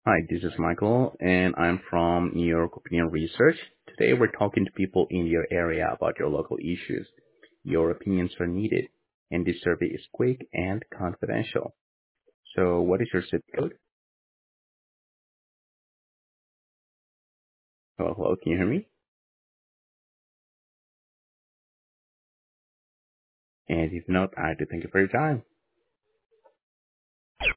Hi, this is Michael, and I'm from New York Opinion Research. Today, we're talking to people in your area about your local issues. Your opinions are needed, and this survey is quick and confidential. So, what is your zip code? Hello, can you hear me? And if not, I do thank you for your time.